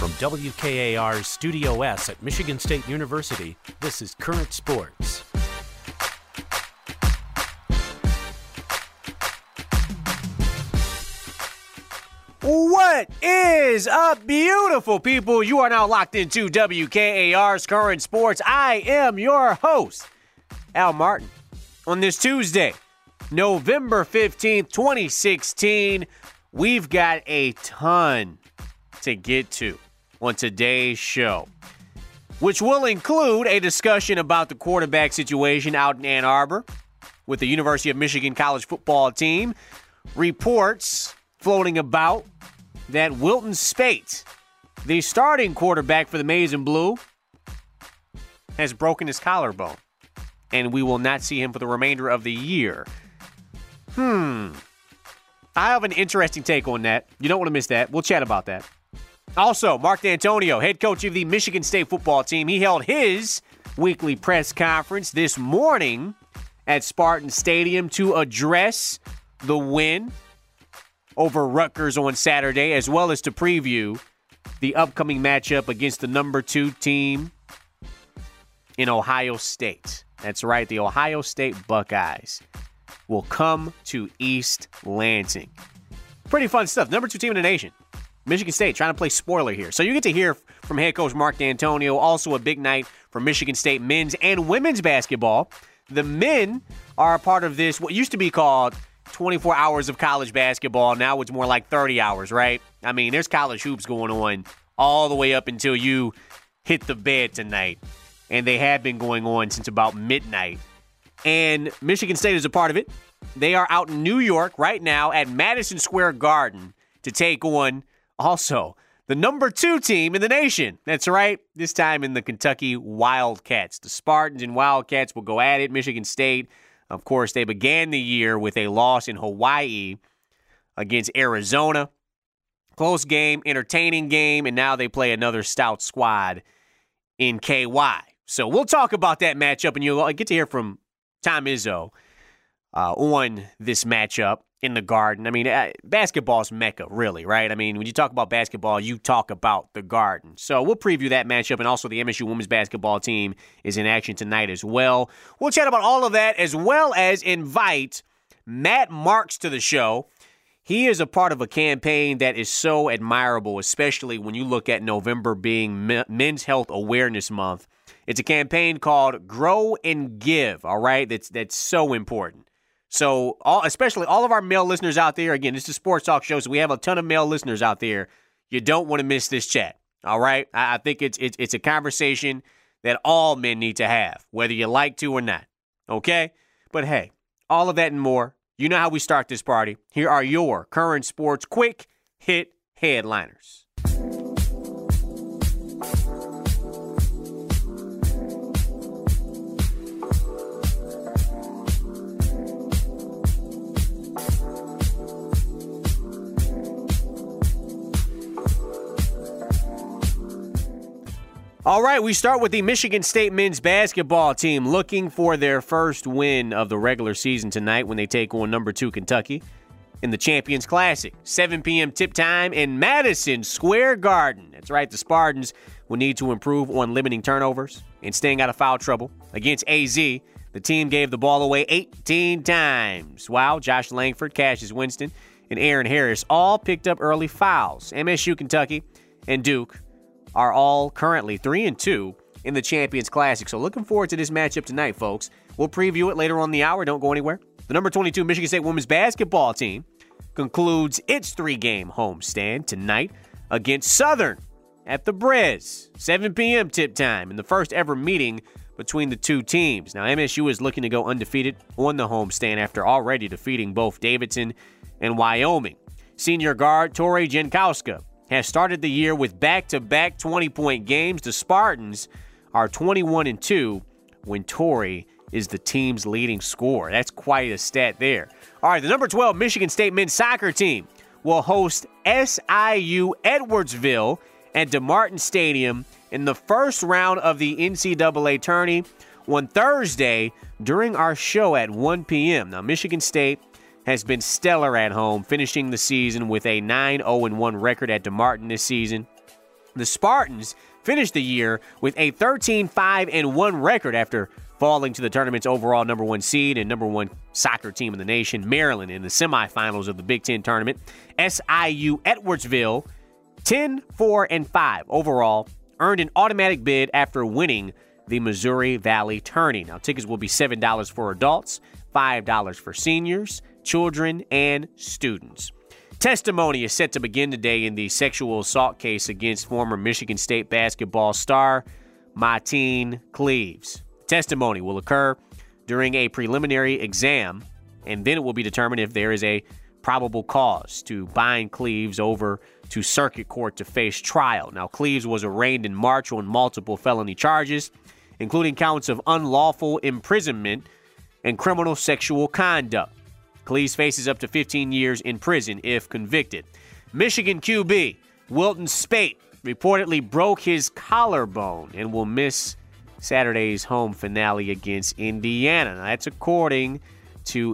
From WKAR's Studio S at Michigan State University, this is Current Sports. What is up, beautiful people? You are now locked into WKAR's Current Sports. I am your host, Al Martin. On this Tuesday, November 15th, 2016, we've got a ton to get to on today's show, which will include a discussion about the quarterback situation out in Ann Arbor with the University of Michigan college football team, reports floating about that Wilton Speight, the starting quarterback for the Maize and Blue, has broken his collarbone, and we will not see him for the remainder of the year. I have an interesting take on that. You don't want to miss that. We'll chat about that. Also, Mark D'Antonio, head coach of the Michigan State football team, he held his weekly press conference this morning at Spartan Stadium to address the win over Rutgers on Saturday, as well as to preview the upcoming matchup against the number 2 team in Ohio State. That's right, the Ohio State Buckeyes will come to East Lansing. Pretty fun stuff. Number 2 team in the nation. Michigan State trying to play spoiler here. So you get to hear from head coach Mark D'Antonio. Also a big night for Michigan State men's and women's basketball. The men are a part of this, what used to be called 24 hours of college basketball. Now it's more like 30 hours, right? I mean, there's college hoops going on all the way up until you hit the bed tonight. And they have been going on since about midnight. And Michigan State is a part of it. They are out in New York right now at Madison Square Garden to take on also the number 2 team in the nation. That's right. This time in the Kentucky Wildcats. The Spartans and Wildcats will go at it. Michigan State, of course, they began the year with a loss in Hawaii against Arizona. Close game, entertaining game, and now they play another stout squad in KY. So we'll talk about that matchup, and you'll get to hear from Tom Izzo on this matchup in the Garden. I mean, basketball's mecca, really, right? I mean, when you talk about basketball, you talk about the Garden. So we'll preview that matchup, and also the MSU women's basketball team is in action tonight as well. We'll chat about all of that, as well as invite Matt Marks to the show. He is a part of a campaign that is so admirable, especially when you look at November being Men's Health Awareness Month. It's a campaign called Grow and Give, all right? That's so important. So, especially all of our male listeners out there, again, this is a sports talk show, so we have a ton of male listeners out there. You don't want to miss this chat, all right? I think it's a conversation that all men need to have, whether you like to or not, okay? But hey, all of that and more, you know how we start this party. Here are your current sports quick hit headliners. All right, we start with the Michigan State men's basketball team looking for their first win of the regular season tonight when they take on number 2 Kentucky in the Champions Classic. 7 p.m. tip time in Madison Square Garden. That's right, the Spartans will need to improve on limiting turnovers and staying out of foul trouble. Against AZ, the team gave the ball away 18 times. Wow, Josh Langford, Cassius Winston, and Aaron Harris all picked up early fouls. MSU, Kentucky, and Duke are all currently 3-2 in the Champions Classic. So looking forward to this matchup tonight, folks. We'll preview it later on in the hour. Don't go anywhere. The number 22 Michigan State women's basketball team concludes its 3-game homestand tonight against Southern at the Brez. 7 p.m. tip time in the first ever meeting between the two teams. Now, MSU is looking to go undefeated on the homestand after already defeating both Davidson and Wyoming. Senior guard Tori Jankowska has started the year with back-to-back 20-point games. The Spartans are 21-2 when Tori is the team's leading scorer. That's quite a stat there. All right, the number 12 Michigan State men's soccer team will host SIU Edwardsville at DeMartin Stadium in the first round of the NCAA tourney on Thursday during our show at 1 p.m. Now, Michigan State has been stellar at home, finishing the season with a 9-0-1 record at DeMartin this season. The Spartans finished the year with a 13-5-1 record after falling to the tournament's overall number 1 seed and number 1 soccer team in the nation, Maryland, in the semifinals of the Big Ten tournament. SIU Edwardsville, 10-4-5 overall, earned an automatic bid after winning the Missouri Valley Tourney. Now, tickets will be $7 for adults, $5 for seniors, children, and students. Testimony is set to begin today in the sexual assault case against former Michigan State basketball star Mateen Cleaves. Testimony will occur during a preliminary exam, and then it will be determined if there is a probable cause to bind Cleaves over to circuit court to face trial. Now, Cleaves was arraigned in March on multiple felony charges, including counts of unlawful imprisonment and criminal sexual conduct. Cleaves faces up to 15 years in prison if convicted. Michigan QB Wilton Speight reportedly broke his collarbone and will miss Saturday's home finale against Indiana. Now, that's according to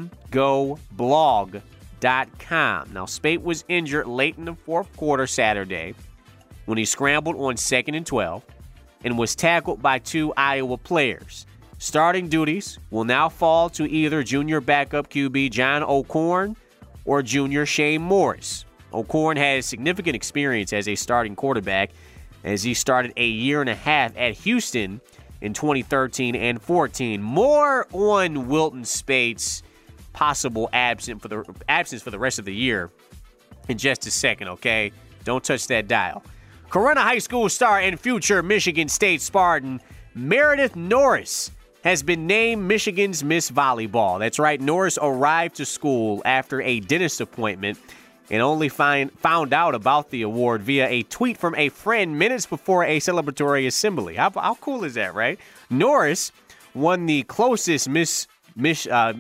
mgoblog.com. Now, Speight was injured late in the fourth quarter Saturday when he scrambled on 2nd and 12 and was tackled by 2 Iowa players. Starting duties will now fall to either junior backup QB John O'Korn or junior Shane Morris. O'Korn has significant experience as a starting quarterback as he started a year and a half at Houston in 2013 and 14. More on Wilton Speight's possible absence for the rest of the year in just a second, okay? Don't touch that dial. Corunna High School star and future Michigan State Spartan Meredith Norris has been named Michigan's Miss Volleyball. That's right, Norris arrived to school after a dentist appointment and only found out about the award via a tweet from a friend minutes before a celebratory assembly. How cool is that, right? Norris won the closest Miss Michigan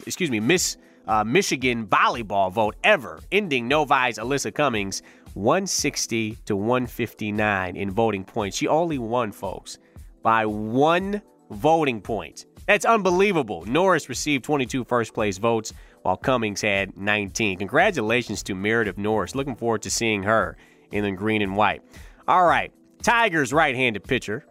volleyball vote ever, ending Novi's Alyssa Cummings 160 to 159 in voting points. She only won, folks, by 1 voting point. That's unbelievable. Norris received 22 first-place votes, while Cummings had 19. Congratulations to Meredith Norris. Looking forward to seeing her in the green and white. All right, Tigers right-handed pitcher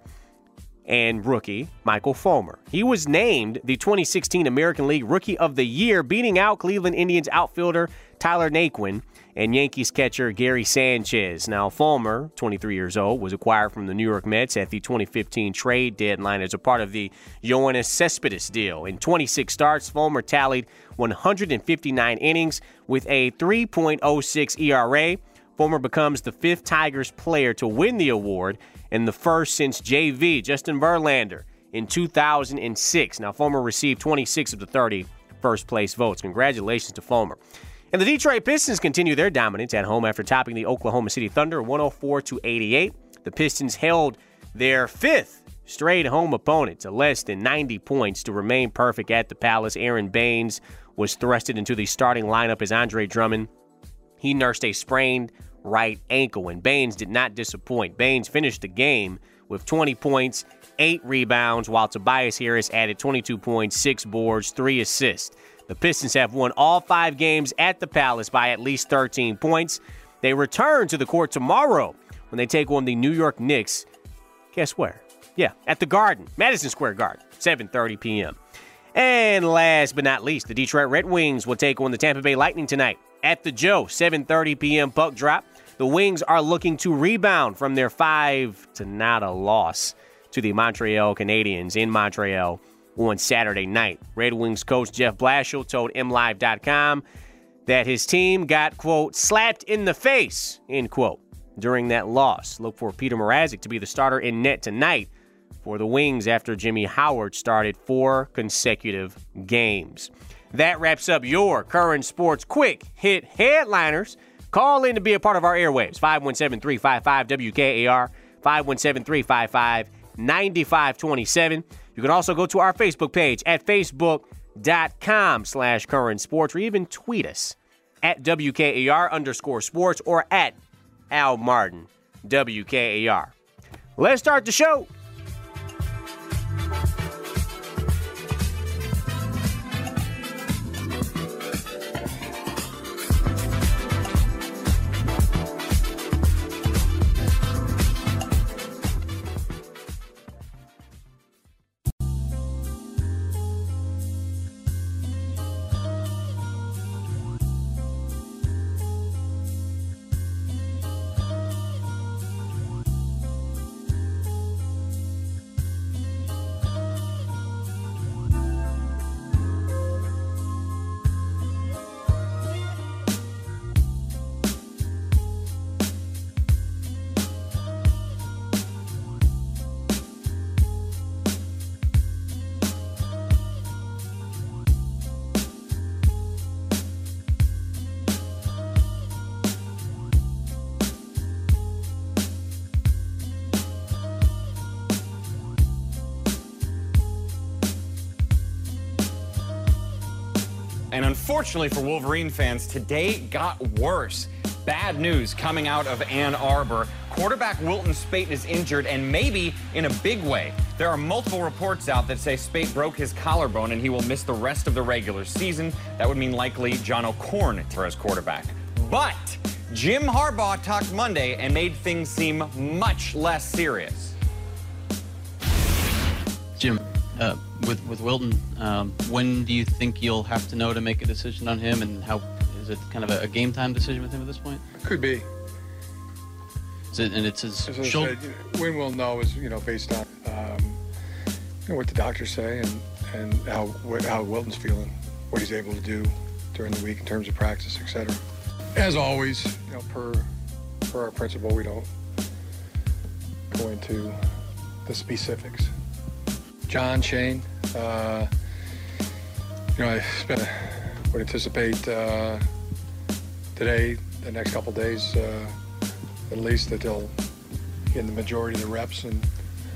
and rookie Michael Fulmer. He was named the 2016 American League Rookie of the Year, beating out Cleveland Indians outfielder Tyler Naquin and Yankees catcher Gary Sanchez. Now, Fulmer, 23 years old, was acquired from the New York Mets at the 2015 trade deadline as a part of the Yoenis Cespedes deal. In 26 starts, Fulmer tallied 159 innings with a 3.06 ERA. Fulmer becomes the 5th Tigers player to win the award and the first since JV Justin Verlander in 2006. Now, Fulmer received 26 of the 30 first-place votes. Congratulations to Fulmer. And the Detroit Pistons continue their dominance at home after topping the Oklahoma City Thunder 104-88. The Pistons held their 5th straight home opponent to less than 90 points to remain perfect at the Palace. Aaron Baines was thrusted into the starting lineup as Andre Drummond. He nursed a sprained right ankle, and Baines did not disappoint. Baines finished the game with 20 points, 8 rebounds, while Tobias Harris added 22 points, 6 boards, 3 assists. The Pistons have won all 5 games at the Palace by at least 13 points. They return to the court tomorrow when they take on the New York Knicks. Guess where? Yeah, at the Garden, Madison Square Garden, 7:30 p.m. And last but not least, the Detroit Red Wings will take on the Tampa Bay Lightning tonight at the Joe, 7:30 p.m. puck drop. The Wings are looking to rebound from their 5-0 loss to the Montreal Canadiens in Montreal on Saturday night. Red Wings coach Jeff Blashill told MLive.com that his team got, quote, slapped in the face, end quote, during that loss. Look for Peter Mrazek to be the starter in net tonight for the Wings after Jimmy Howard started 4 consecutive games. That wraps up your current sports quick hit headliners. Call in to be a part of our airwaves, 517-355-WKAR, 517-355-9527. You can also go to our Facebook page at facebook.com/current sports, or even tweet us at WKAR_sports or at Al Martin WKAR. Let's start the show. Unfortunately for Wolverine fans, today got worse. Bad news coming out of Ann Arbor. Quarterback Wilton Speight is injured, and maybe in a big way. There are multiple reports out that say Speight broke his collarbone and he will miss the rest of the regular season. That would mean likely John O'Korn for his quarterback. But Jim Harbaugh talked Monday and made things seem much less serious. Jim, with Wilton, when do you think you'll have to know to make a decision on him, and how is it kind of a game time decision with him at this point? Could be. And it's his As I shoulder. said, when we'll know is based on what the doctors say and how Wilton's feeling, what he's able to do during the week in terms of practice, etc. As always, per our principle, we don't go into the specifics. John, Shane, I would anticipate today, the next couple days, at least, that they'll get the majority of the reps and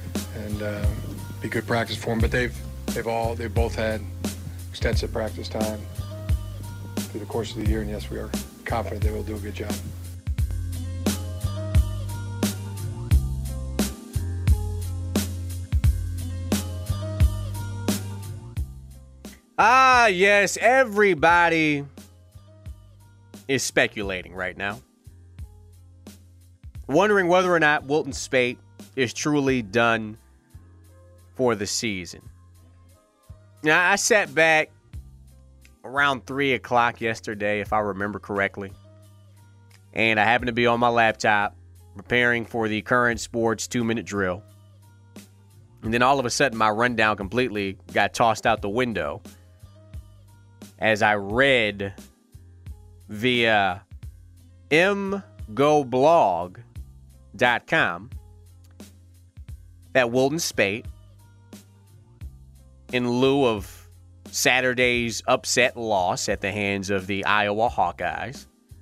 be good practice for them. But they've both had extensive practice time through the course of the year, and yes, we are confident they will do a good job. Yes, everybody is speculating right now, wondering whether or not Wilton Speight is truly done for the season. Now, I sat back around 3 o'clock yesterday, if I remember correctly, and I happened to be on my laptop preparing for the Current Sports 2-minute drill. And then all of a sudden, my rundown completely got tossed out the window as I read via mgoblog.com that Wilton Speight, in lieu of Saturday's upset loss at the hands of the Iowa Hawkeyes,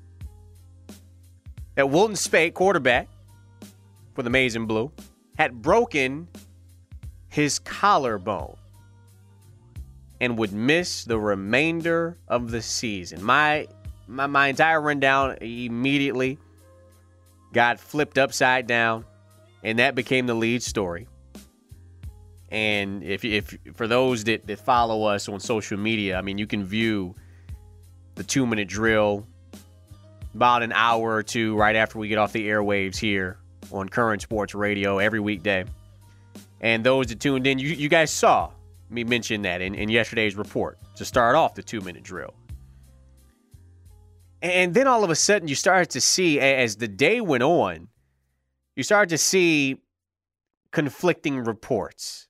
that Wilton Speight, quarterback for the Maize and Blue, had broken his collarbone and would miss the remainder of the season. My entire rundown immediately got flipped upside down, and that became the lead story. And if for those that follow us on social media, I mean, you can view the 2-minute drill about an hour or two right after we get off the airwaves here on Current Sports Radio every weekday. And those that tuned in, you guys saw me mention that in yesterday's report to start off the 2-minute drill. And then all of a sudden you started to see, as the day went on, you started to see conflicting reports.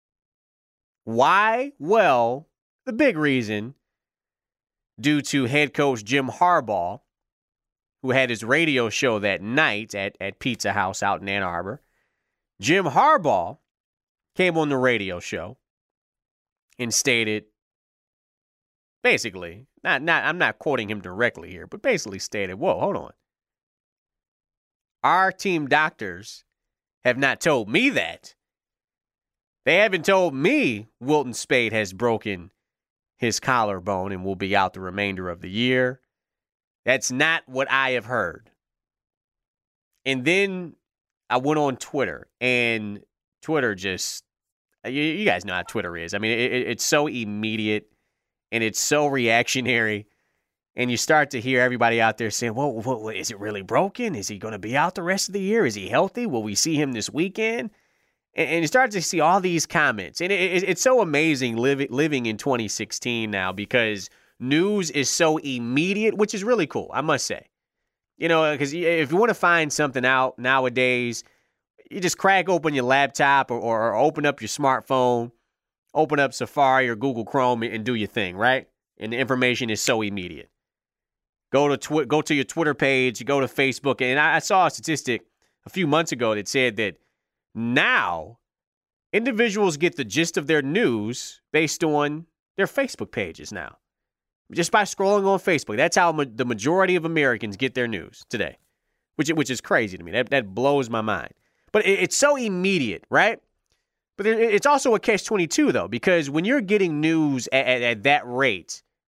Why? Well, the big reason, due to head coach Jim Harbaugh, who had his radio show that night at Pizza House out in Ann Arbor. Jim Harbaugh came on the radio show and stated, basically, I'm not quoting him directly here, but basically stated, whoa, hold on. Our team doctors have not told me that. They haven't told me Wilton Speight has broken his collarbone and will be out the remainder of the year. That's not what I have heard. And then I went on Twitter, and Twitter just, you guys know how Twitter is. I mean, it's so immediate, and it's so reactionary. And you start to hear everybody out there saying, well, is it really broken? Is he going to be out the rest of the year? Is he healthy? Will we see him this weekend? And you start to see all these comments. And it's so amazing living in 2016 now, because news is so immediate, which is really cool, I must say. You know, because if you want to find something out nowadays, you just crack open your laptop or open up your smartphone, open up Safari or Google Chrome and do your thing, right? And the information is so immediate. Go to your Twitter page, go to Facebook. And I saw a statistic a few months ago that said that now individuals get the gist of their news based on their Facebook pages now. Just by scrolling on Facebook. That's how the majority of Americans get their news today, which is crazy to me. That blows my mind. But it's so immediate, right? But it's also a catch-22, though, because when you're getting news at that rate,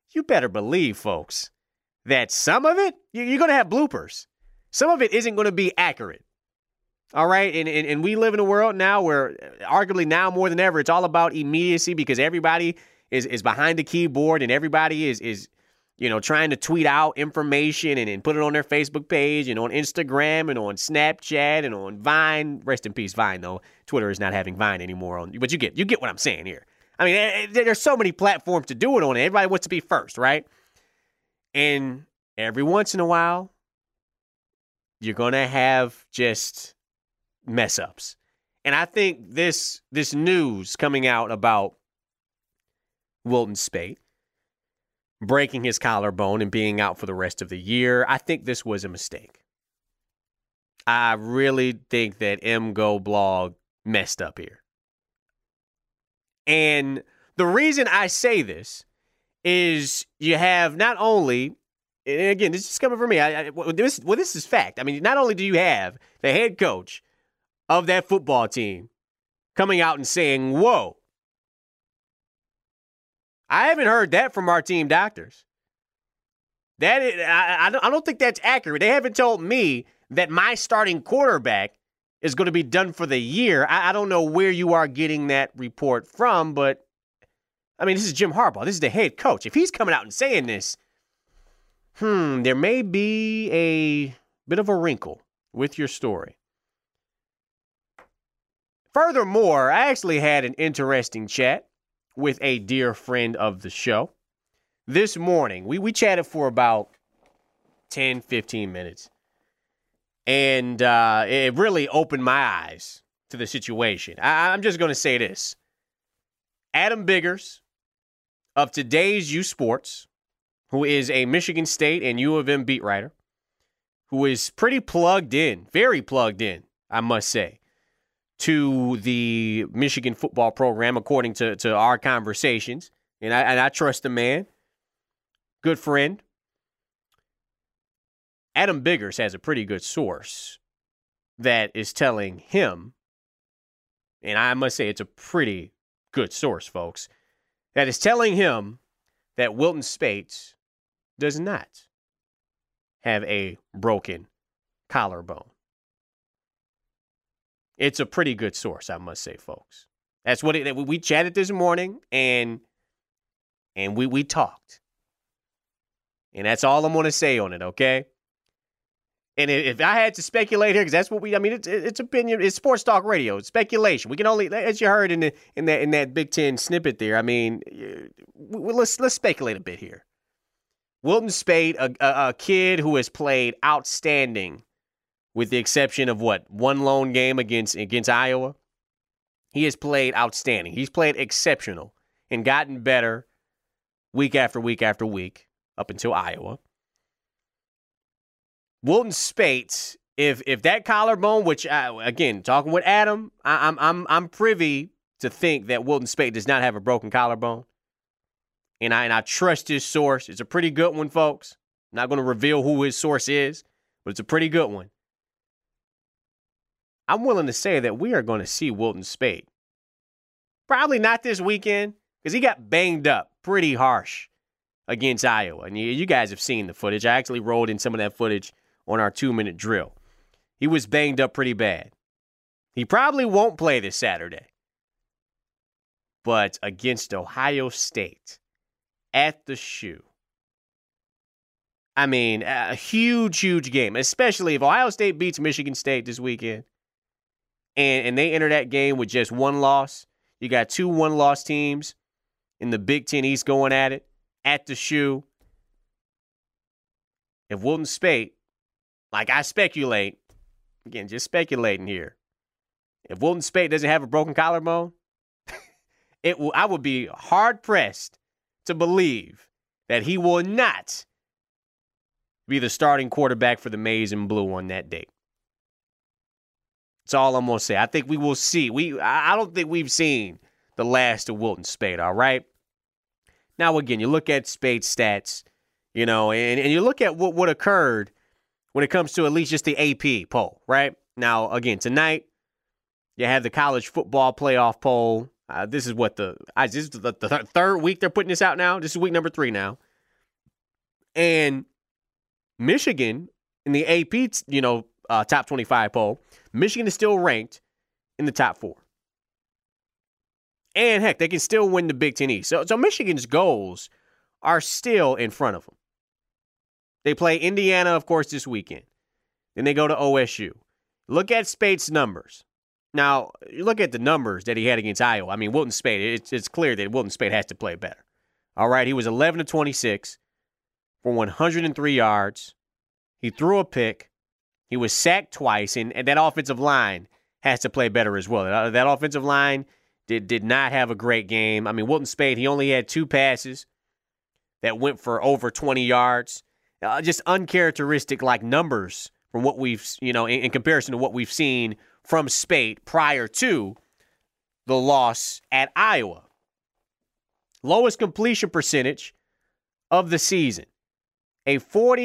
you better believe, folks, that some of it, you're going to have bloopers. Some of it isn't going to be accurate. All right? And we live in a world now where arguably now more than ever, it's all about immediacy because everybody is behind the keyboard and everybody is trying to tweet out information and put it on their Facebook page and on Instagram and on Snapchat and on Vine. Rest in peace, Vine, though. Twitter is not having Vine anymore. But you get what I'm saying here. I mean, there's so many platforms to do it on. Everybody wants to be first, right? And every once in a while, you're going to have just mess ups. And I think this news coming out about Wilton Speight breaking his collarbone and being out for the rest of the year, I think this was a mistake. I really think that MGO Blog messed up here. And the reason I say this is you have not only, and again, this is coming from me, this is fact. I mean, not only do you have the head coach of that football team coming out and saying, whoa, I haven't heard that from our team doctors. I don't think that's accurate. They haven't told me that my starting quarterback is going to be done for the year. I don't know where you are getting that report from, but, I mean, this is Jim Harbaugh. This is the head coach. If he's coming out and saying this, there may be a bit of a wrinkle with your story. Furthermore, I actually had an interesting chat with a dear friend of the show this morning. We chatted for about 10, 15 minutes. And it really opened my eyes to the situation. I'm just going to say this. Adam Biggers of today's U Sports, who is a Michigan State and U of M beat writer, who is pretty plugged in, very plugged in, I must say, to the Michigan football program, according to our conversations. And I trust the man. Good friend. Adam Biggers has a pretty good source that is telling him, and I must say it's a pretty good source, folks, that is telling him that Wilton Speight does not have a broken collarbone. It's a pretty good source, I must say, folks. That's what we chatted this morning, and we talked. And that's all I'm going to say on it, okay? And if I had to speculate here, because that's what it's opinion, it's sports talk radio, it's speculation. We can only, as you heard in that Big Ten snippet there, I mean, let's speculate a bit here. Wilton Speight, a kid who has played outstanding, with the exception of one lone game against Iowa. He has played outstanding. He's played exceptional and gotten better week after week after week up until Iowa. Wilton Speight, if that collarbone, which again, talking with Adam, I'm privy to think that Wilton Speight does not have a broken collarbone, and I trust his source. It's a pretty good one, folks. I'm not going to reveal who his source is, but it's a pretty good one. I'm willing to say that we are going to see Wilton Speight. Probably not this weekend, because he got banged up pretty harsh against Iowa. And you guys have seen the footage. I actually rolled in some of that footage on our 2-minute drill. He was banged up pretty bad. He probably won't play this Saturday. But against Ohio State, at the Shoe, I mean, a huge, huge game, especially if Ohio State beats Michigan State this weekend. And they enter that game with just one loss. You got 2 one-loss teams in the Big Ten East going at it, at the Shoe. If Wilton Speight, like I speculate, again, just speculating here, if Wilton Speight doesn't have a broken collarbone, I would be hard-pressed to believe that he will not be the starting quarterback for the Maize and Blue on that date. That's all I'm going to say. I think we will see. I don't think we've seen the last of Wilton Speight, all right? Now, again, you look at Speight's stats, and you look at what occurred when it comes to at least just the AP poll, right? Now, again, tonight, you have the college football playoff poll. This is the third week they're putting this out now. This is week number 3 now. And Michigan in the AP, top 25 poll, Michigan is still ranked in the top 4. And heck, they can still win the Big Ten East. So Michigan's goals are still in front of them. They play Indiana, of course, this weekend. Then they go to OSU. Look at Spate's numbers. Now, you look at the numbers that he had against Iowa. I mean, Wilton Spate, it's clear that Wilton Spate has to play better. All right, he was 11 of 26 for 103 yards. He threw a pick. He was sacked twice, and that offensive line has to play better as well. That offensive line did not have a great game. I mean, Wilton Spate, he only had 2 passes that went for over 20 yards. Just uncharacteristic like numbers from what we've, in comparison to what we've seen from Spate prior to the loss at Iowa. Lowest completion percentage of the season, a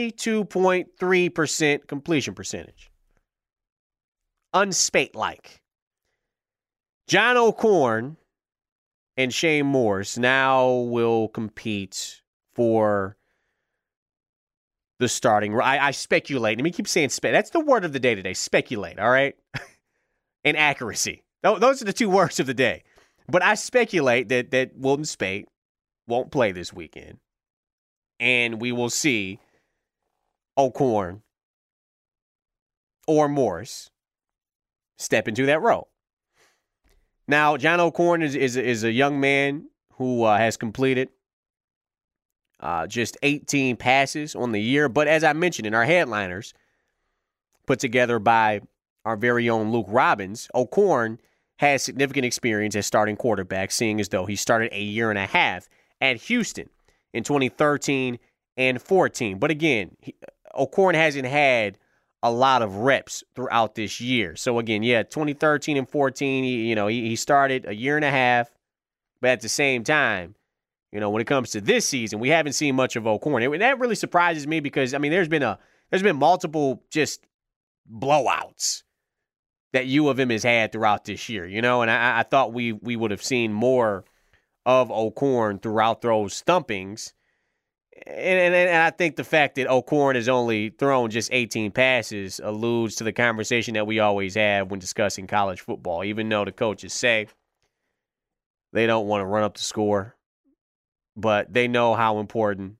42.3% completion percentage. Unspate-like. John O'Korn and Shane Morris now will compete for the starting. I speculate. Let me keep saying spec. That's the word of the day today. Speculate, all right? And accuracy. Those are the 2 words of the day. But I speculate that Wilton Spate won't play this weekend. And we will see O'Korn or Morris step into that role. Now, John O'Korn is a young man who has completed just 18 passes on the year. But as I mentioned in our headliners, put together by our very own Luke Robbins, O'Korn has significant experience as starting quarterback, seeing as though he started a year and a half at Houston in 2013 and 14. But again, O'Korn hasn't had a lot of reps throughout this year. So again, 2013 and 14, he started a year and a half, but at the same time, when it comes to this season, we haven't seen much of O'Korn. And that really surprises me because, I mean, there's been multiple just blowouts that U of M has had throughout this year, and I thought we would have seen more of O'Korn throughout those thumpings. And I think the fact that O'Korn has only thrown just 18 passes alludes to the conversation that we always have when discussing college football, even though the coaches say they don't want to run up the score. But they know how important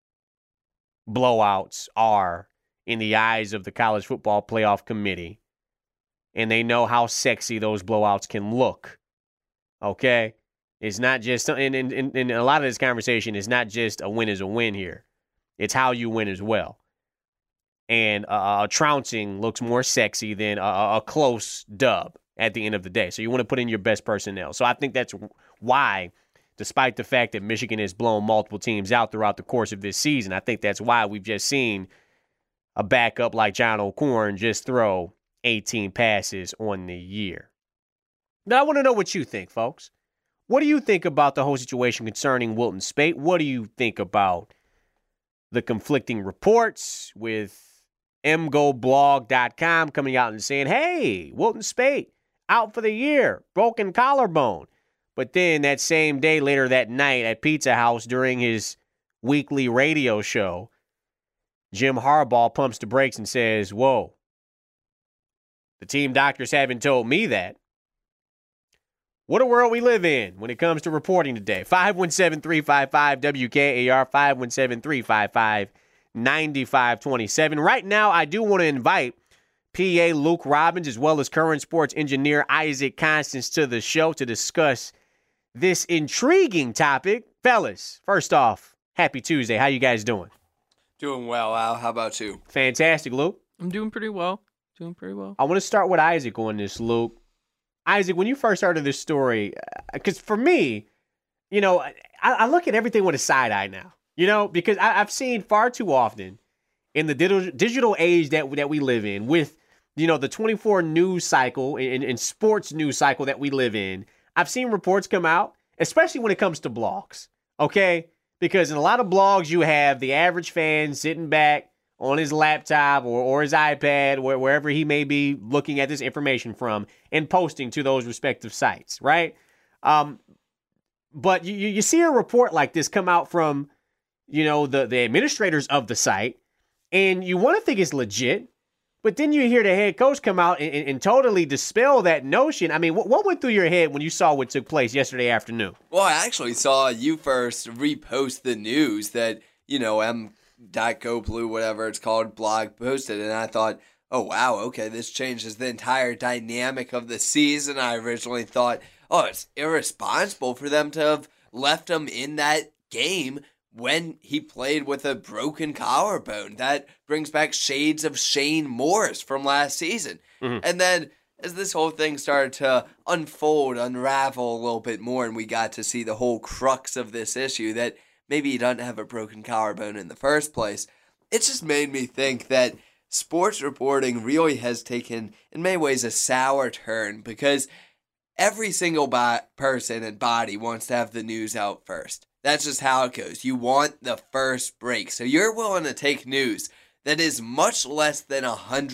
blowouts are in the eyes of the College Football Playoff Committee. And they know how sexy those blowouts can look. Okay? It's not just, in a lot of this conversation, it's not just a win is a win here. It's how you win as well. And a trouncing looks more sexy than a close dub at the end of the day. So you want to put in your best personnel. So I think that's why, despite the fact that Michigan has blown multiple teams out throughout the course of this season, I think that's why we've just seen a backup like John O'Korn just throw 18 passes on the year. Now, I want to know what you think, folks. What do you think about the whole situation concerning Wilton Spate? What do you think about the conflicting reports with mgoblog.com coming out and saying, hey, Wilton Spate out for the year, broken collarbone. But then that same day, later that night at Pizza House during his weekly radio show, Jim Harbaugh pumps the brakes and says, whoa, the team doctors haven't told me that. What a world we live in when it comes to reporting today. 517-355-WKAR, 517-355-9527. Right now, I do want to invite PA Luke Robbins as well as current sports engineer Isaac Constance to the show to discuss this intriguing topic. Fellas, first off, happy Tuesday. How you guys doing? Doing well, Al. How about you? Fantastic, Luke. I'm doing pretty well. I want to start with Isaac on this, Luke. Isaac, when you first heard of this story, because for me, I look at everything with a side eye now, because I've seen far too often in the digital age that we live in with, the 24 news cycle and sports news cycle that we live in. I've seen reports come out, especially when it comes to blogs, okay? Because in a lot of blogs, you have the average fan sitting back on his laptop or his iPad, wherever he may be looking at this information from, and posting to those respective sites, right? But you see a report like this come out from, the administrators of the site, and you want to think it's legit, but then you hear the head coach come out and totally dispel that notion. I mean, what went through your head when you saw what took place yesterday afternoon? Well, I actually saw you first repost the news that, M.GoBlue, whatever it's called, blog posted, and I thought, oh, wow, okay, this changes the entire dynamic of the season. I originally thought, oh, it's irresponsible for them to have left him in that game when he played with a broken collarbone. That brings back shades of Shane Morris from last season. Mm-hmm. And then as this whole thing started to unravel a little bit more, and we got to see the whole crux of this issue, that maybe he doesn't have a broken collarbone in the first place, it just made me think that sports reporting really has taken, in many ways, a sour turn, because every single person and body wants to have the news out first. That's just how it goes. You want the first break. So you're willing to take news that is much less than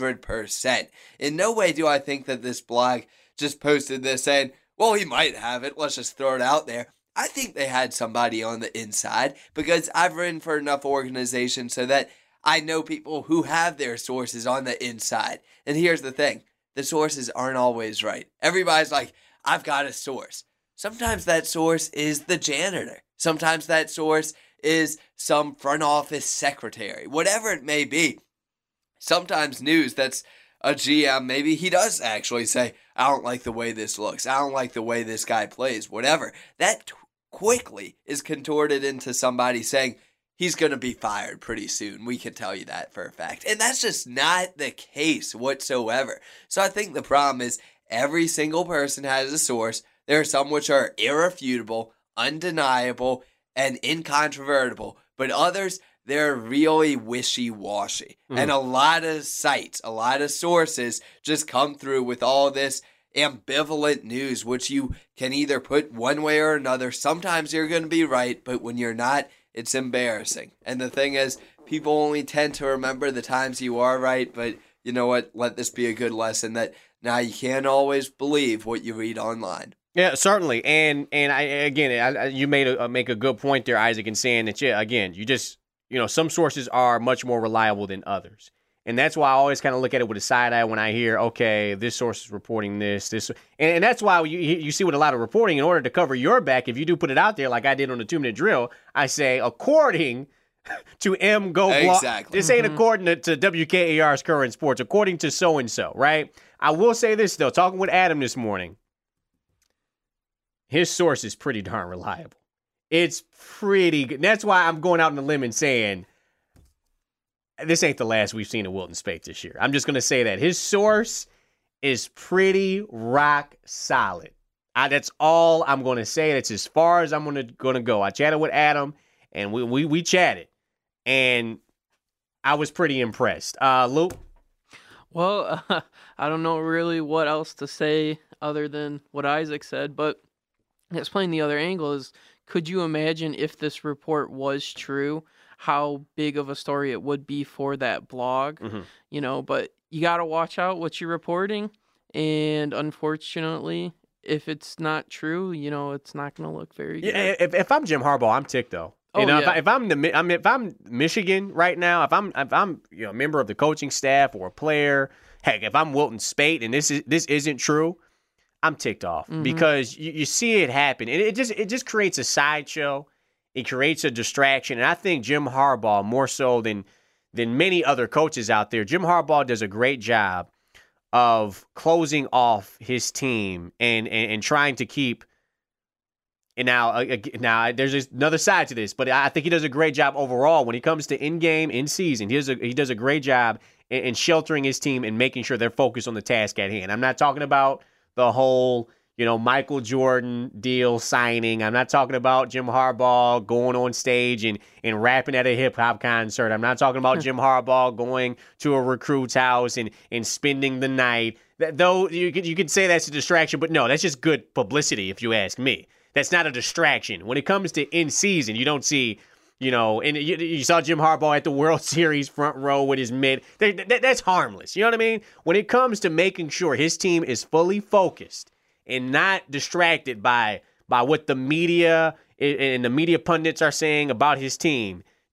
100%. In no way do I think that this blog just posted this saying, well, he might have it, let's just throw it out there. I think they had somebody on the inside, because I've written for enough organizations so that I know people who have their sources on the inside. And here's the thing. The sources aren't always right. Everybody's like, I've got a source. Sometimes that source is the janitor. Sometimes that source is some front office secretary. Whatever it may be. Sometimes news that's a GM, maybe he does actually say, I don't like the way this looks. I don't like the way this guy plays. Whatever. That quickly is contorted into somebody saying, he's going to be fired pretty soon. We can tell you that for a fact. And that's just not the case whatsoever. So I think the problem is every single person has a source. There are some which are irrefutable, undeniable, and incontrovertible. But others, they're really wishy-washy. Mm-hmm. And a lot of sites, a lot of sources just come through with all this ambivalent news, which you can either put one way or another. Sometimes you're going to be right, but when you're not, it's embarrassing. And the thing is, people only tend to remember the times you are right, but you know what? Let this be a good lesson that now you can't always believe what you read online. Yeah, certainly. And you make a good point there, Isaac, in saying that, some sources are much more reliable than others. And that's why I always kind of look at it with a side eye when I hear, okay, this source is reporting this. And that's why you see with a lot of reporting, in order to cover your back, if you do put it out there like I did on the 2-minute drill, I say, according to M.GoBlue. Exactly. This ain't according to WKAR's Current Sports, according to so-and-so, right? I will say this, though, talking with Adam this morning, his source is pretty darn reliable. It's pretty good. That's why I'm going out on a limb and saying, this ain't the last we've seen of Wilton Speight this year. I'm just going to say that. His source is pretty rock solid. That's all I'm going to say. That's as far as I'm going to go. I chatted with Adam, and we chatted, and I was pretty impressed. Luke? Well, I don't know really what else to say other than what Isaac said, but explain the other angle is, could you imagine if this report was true, how big of a story it would be for that blog? Mm-hmm. But you got to watch out what you're reporting. And unfortunately, if it's not true, it's not going to look very good. Yeah, if I'm Jim Harbaugh, I'm ticked though. If I'm Michigan right now, if I'm a member of the coaching staff or a player, heck, if I'm Wilton Speight and this isn't true, I'm ticked off. Mm-hmm. Because you see it happen, and it just creates a sideshow. It creates a distraction, and I think Jim Harbaugh, more so than many other coaches out there, Jim Harbaugh does a great job of closing off his team and trying to keep. And now there's another side to this, but I think he does a great job overall when it comes to in-game, in-season. He does a great job in sheltering his team and making sure they're focused on the task at hand. I'm not talking about the whole Michael Jordan deal signing. I'm not talking about Jim Harbaugh going on stage and rapping at a hip-hop concert. I'm not talking about Jim Harbaugh going to a recruit's house and spending the night. Though you could say that's a distraction, but no, that's just good publicity if you ask me. That's not a distraction. When it comes to in-season, you don't see, and you saw Jim Harbaugh at the World Series front row with his mid. That's harmless. You know what I mean? When it comes to making sure his team is fully focused and not distracted by what the media and the media pundits are saying about his team,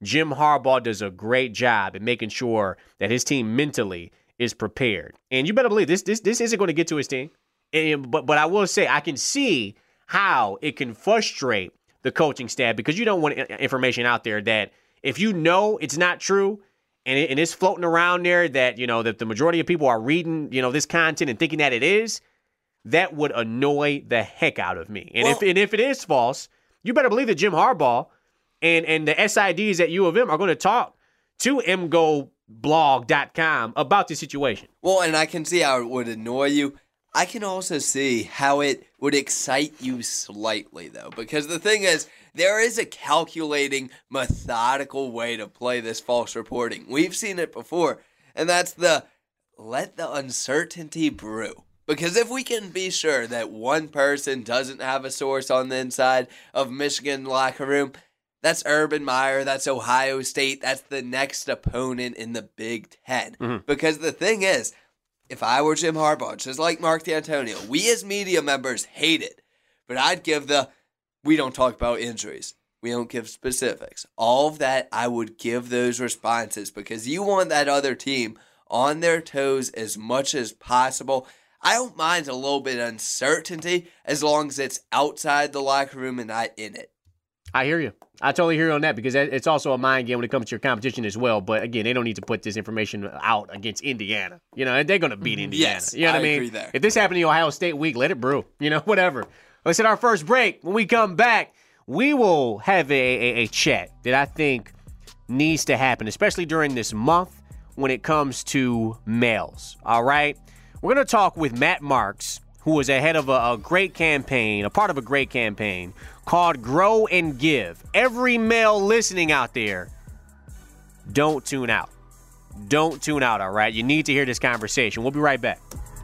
Jim Harbaugh does a great job in making sure that his team mentally is prepared. And you better believe this isn't going to get to his team. But I will say I can see how it can frustrate the coaching staff because you don't want information out there that if you know it's not true and it's floating around there that, that the majority of people are reading, this content and thinking that it is, that would annoy the heck out of me. And if it is false, you better believe that Jim Harbaugh and the SIDs at U of M are going to talk to mgoblog.com about the situation. Well, and I can see how it would annoy you. I can also see how it would excite you slightly, though, because the thing is, there is a calculating, methodical way to play this false reporting. We've seen it before, and that's let the uncertainty brew. Because if we can be sure that one person doesn't have a source on the inside of Michigan locker room, that's Urban Meyer, that's Ohio State, that's the next opponent in the Big Ten. Mm-hmm. Because the thing is, if I were Jim Harbaugh, just like Mark D'Antonio, we as media members hate it. But I'd give we don't talk about injuries. We don't give specifics. All of that, I would give those responses because you want that other team on their toes as much as possible. I don't mind a little bit of uncertainty as long as it's outside the locker room and not in it. I hear you. I totally hear you on that because it's also a mind game when it comes to your competition as well. But again, they don't need to put this information out against Indiana. They're going to beat Indiana. Yes, you know what I mean? agree there. If this happened in the Ohio State week, let it brew. Whatever. Let's hit our first break. When we come back, we will have a chat that I think needs to happen, especially during this month when it comes to males. All right? We're going to talk with Matt Marks, who was ahead of a great campaign, a part of a great campaign called Grow and Give. Every male listening out there, don't tune out. Don't tune out, all right? You need to hear this conversation. We'll be right back.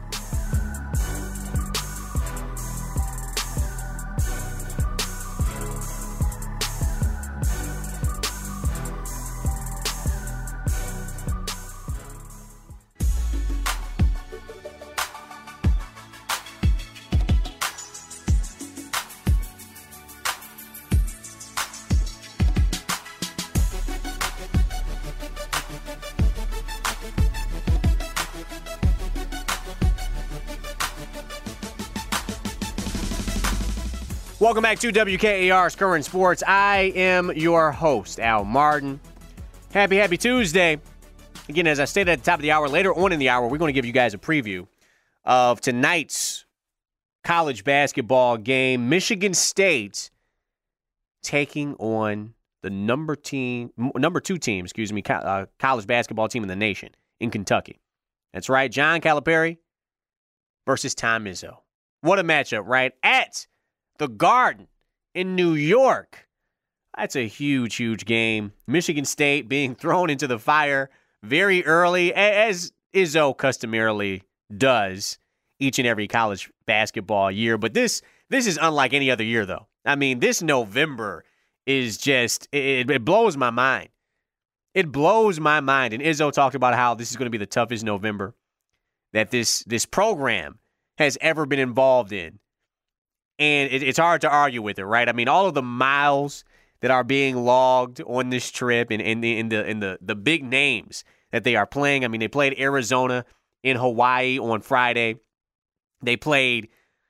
Welcome back to WKAR's Current Sports. I am your host, Al Martin. Happy Tuesday. Again, as I stated at the top of the hour, later on in the hour, we're going to give you guys a preview of tonight's college basketball game. Michigan State taking on the number two team, college basketball team in the nation in Kentucky. That's right, John Calipari versus Tom Izzo. What a matchup, right? At the Garden in New York. That's a huge, huge game. Michigan State being thrown into the fire very early, as Izzo customarily does each and every college basketball year. But this is unlike any other year, though. I mean, this November is just, it blows my mind. It blows my mind. And Izzo talked about how this is going to be the toughest November that this program has ever been involved in. And it's hard to argue with it, right? I mean, all of the miles that are being logged on this trip and in the big names that they are playing. I mean, they played Arizona in Hawaii on Friday. They're playing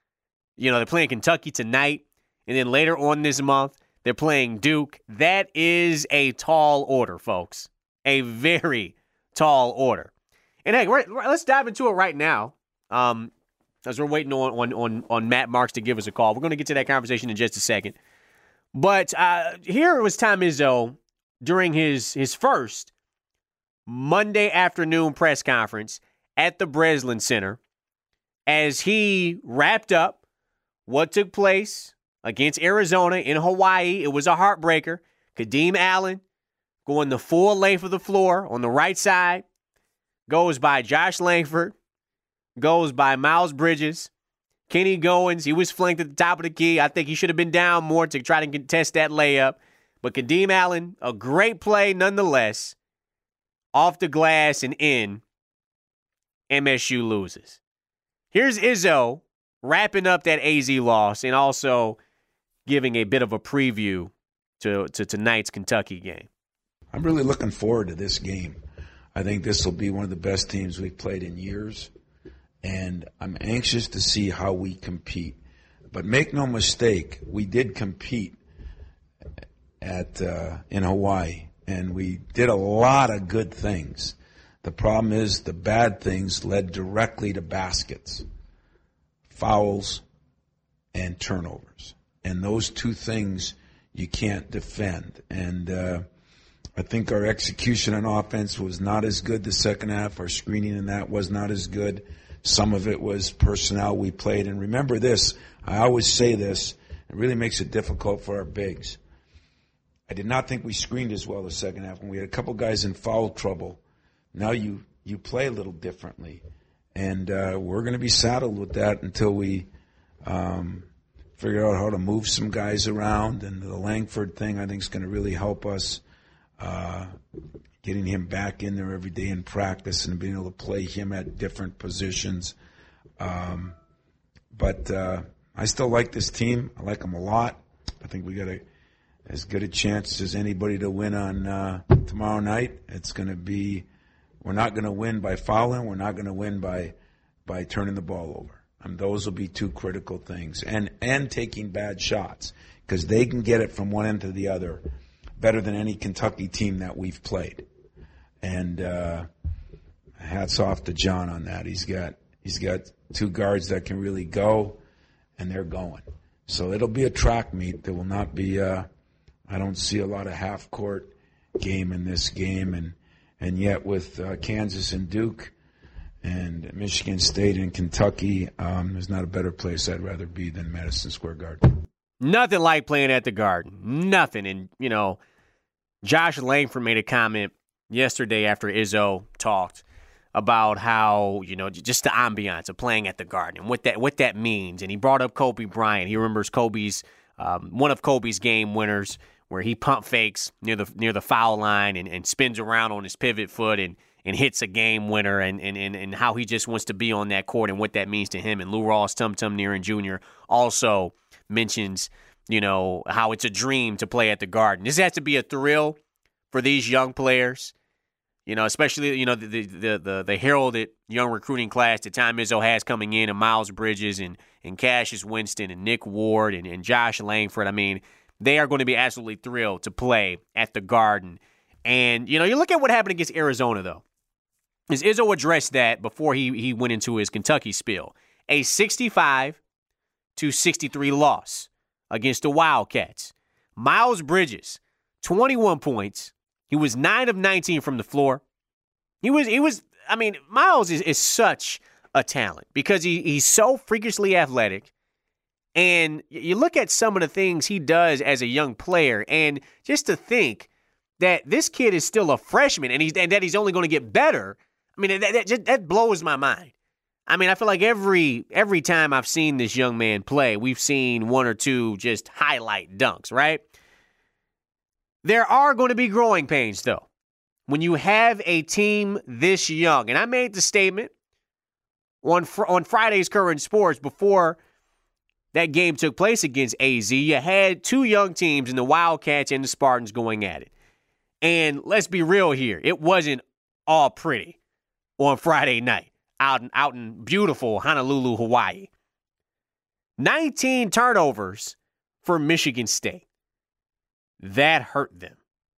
Kentucky tonight. And then later on this month, they're playing Duke. That is a tall order, folks. A very tall order. And hey, let's dive into it right now. As we're waiting on Matt Marks to give us a call. We're going to get to that conversation in just a second. But here was Tom Izzo during his first Monday afternoon press conference at the Breslin Center as he wrapped up what took place against Arizona in Hawaii. It was a heartbreaker. Kadeem Allen going the full length of the floor on the right side. Goes by Josh Langford. Goes by Miles Bridges. Kenny Goins, he was flanked at the top of the key. I think he should have been down more to try to contest that layup. But Kadeem Allen, a great play nonetheless. Off the glass and in. MSU loses. Here's Izzo wrapping up that AZ loss and also giving a bit of a preview to tonight's Kentucky game. I'm really looking forward to this game. I think this will be one of the best teams we've played in years, and I'm anxious to see how we compete. But make no mistake, we did compete in Hawaii, and we did a lot of good things. The problem is the bad things led directly to baskets, fouls, and turnovers. And those two things you can't defend. And I think our execution on offense was not as good the second half. Our screening in that was not as good. Some of it was personnel we played. And remember this, I always say this, it really makes it difficult for our bigs. I did not think we screened as well the second half. When we had a couple guys in foul trouble, now you play a little differently. And we're going to be saddled with that until we figure out how to move some guys around. And the Langford thing, I think, is going to really help us. Getting him back in there every day in practice and being able to play him at different positions. But I still like this team. I like them a lot. I think we got as good a chance as anybody to win on tomorrow night. It's going to be, we're not going to win by fouling. We're not going to win by turning the ball over. Those will be two critical things. And taking bad shots, because they can get it from one end to the other better than any Kentucky team that we've played. And hats off to John on that. He's got two guards that can really go, and they're going. So it'll be a track meet. There will not be I don't see a lot of half-court game in this game. And yet with Kansas and Duke and Michigan State and Kentucky, there's not a better place I'd rather be than Madison Square Garden. Nothing like playing at the Garden. Nothing. And, Josh Langford made a comment yesterday after Izzo talked about how, just the ambiance of playing at the Garden and what that means. And he brought up Kobe Bryant. He remembers one of Kobe's game winners where he pump fakes near the foul line and spins around on his pivot foot and hits a game winner and how he just wants to be on that court and what that means to him. And Lou Ross Tum Nearen Jr. also mentions how it's a dream to play at the Garden. This has to be a thrill for these young players, especially, the heralded young recruiting class that Tom Izzo has coming in, and Miles Bridges and Cassius Winston and Nick Ward and Josh Langford. I mean, they are going to be absolutely thrilled to play at the Garden. And, you look at what happened against Arizona, though. As Izzo addressed that before he went into his Kentucky spiel. A 65-63 loss against the Wildcats. Miles Bridges, 21 points. He was 9 of 19 from the floor. Miles is such a talent because he's so freakishly athletic. And you look at some of the things he does as a young player, and just to think that this kid is still a freshman and that he's only going to get better, that blows my mind. I feel like every time I've seen this young man play, we've seen one or two just highlight dunks, right? There are going to be growing pains, though, when you have a team this young. And I made the statement on Friday's Current Sports before that game took place against AZ. You had two young teams in the Wildcats and the Spartans going at it. And let's be real here. It wasn't all pretty on Friday night. Out in beautiful Honolulu, Hawaii. 19 turnovers for Michigan State. That hurt them.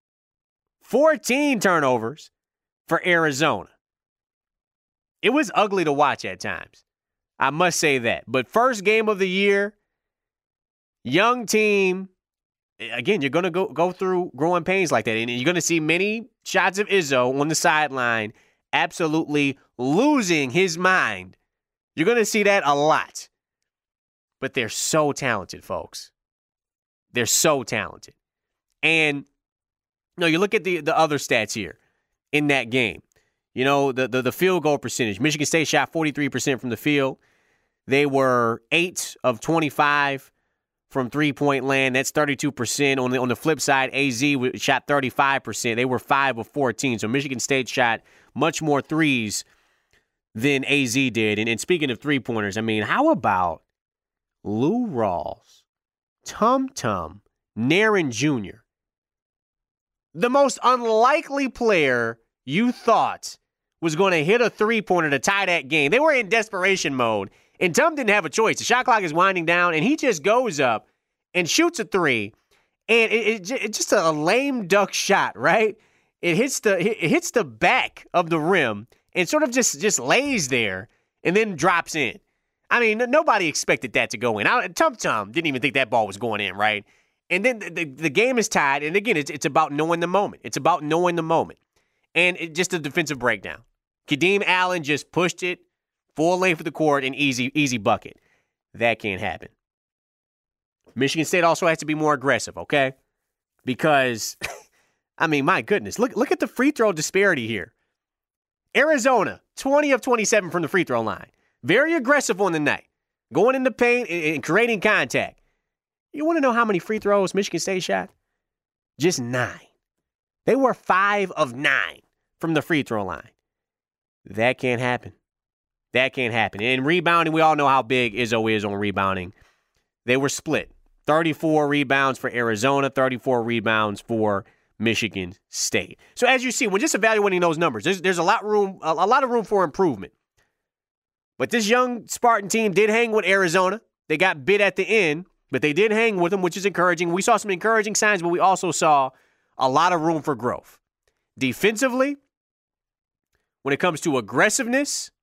14 turnovers for Arizona. It was ugly to watch at times. I must say that. But first game of the year, young team. Again, you're going to go through growing pains like that. And you're going to see many shots of Izzo on the sideline absolutely losing his mind. You're going to see that a lot. But they're so talented, folks. They're so talented. And you look at the other stats here in that game. The field goal percentage. Michigan State shot 43% from the field. They were 8 of 25 from three-point land. That's 32%. On the flip side, AZ shot 35%. They were 5 of 14. So Michigan State shot much more threes than AZ did. And speaking of three-pointers, how about Lou Rawls, Tum Nearen Jr., The most unlikely player you thought was going to hit a three-pointer to tie that game. They were in desperation mode, and Tum didn't have a choice. The shot clock is winding down, and he just goes up and shoots a three, and it's just a lame duck shot, right? It hits the back of the rim and sort of just lays there and then drops in. I mean, nobody expected that to go in. Tum didn't even think that ball was going in, right? And then the game is tied, and again, it's about knowing the moment. It's about knowing the moment. And just a defensive breakdown. Kadeem Allen just pushed it full length of the court and easy bucket. That can't happen. Michigan State also has to be more aggressive, okay? Because, I mean, my goodness, look at the free throw disparity here. Arizona, 20 of 27 from the free throw line. Very aggressive on the night. Going in the paint and creating contact. You want to know how many free throws Michigan State shot? Just 9. They were 5 of 9 from the free throw line. That can't happen. That can't happen. And rebounding, we all know how big Izzo is on rebounding. They were split. 34 rebounds for Arizona, 34 rebounds for Michigan State. So as you see, when just evaluating those numbers, there's a lot of room for improvement. But this young Spartan team did hang with Arizona. They got bit at the end, but they did hang with them, which is encouraging. We saw some encouraging signs, but we also saw a lot of room for growth. Defensively, when it comes to aggressiveness,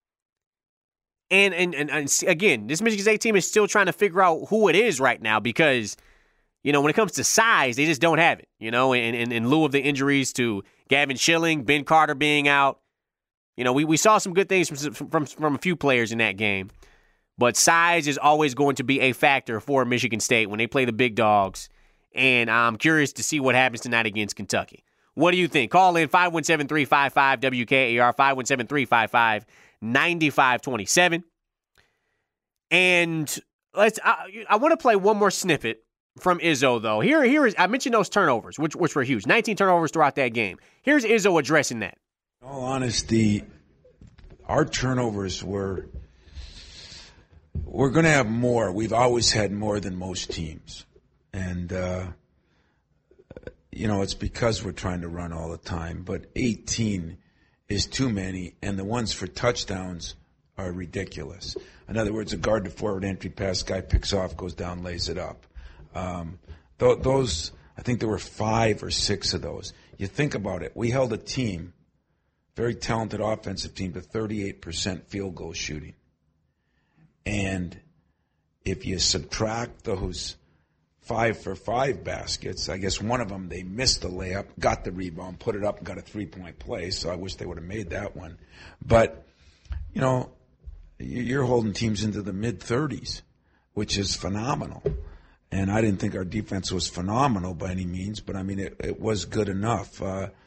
and again, this Michigan State team is still trying to figure out who it is right now because, you know, when it comes to size, they just don't have it, you know, in lieu of the injuries to Gavin Schilling, Ben Carter being out. You know, we saw some good things from a few players in that game, but size is always going to be a factor for Michigan State when they play the big dogs, and I'm curious to see what happens tonight against Kentucky. What do you think? Call in 517-355-WKAR, 517-355-9527. And I want to play one more snippet from Izzo, though. Here is, I mentioned those turnovers, which were huge. 19 turnovers throughout that game. Here's Izzo addressing that. In all honesty, our turnovers we're going to have more. We've always had more than most teams. And, you know, it's because we're trying to run all the time. But 18 is too many, and the ones for touchdowns are ridiculous. In other words, a guard to forward entry pass, guy picks off, goes down, lays it up. Those, I think there were 5 or 6 of those. You think about it. We held a team, very talented offensive team, to 38% field goal shooting. And if you subtract those 5 for 5 baskets, I guess one of them they missed the layup, got the rebound, put it up, and got a 3-point play, so I wish they would have made that one. But, you know, you're holding teams into the mid-30s, which is phenomenal. And I didn't think our defense was phenomenal by any means, but, I mean, it was good enough.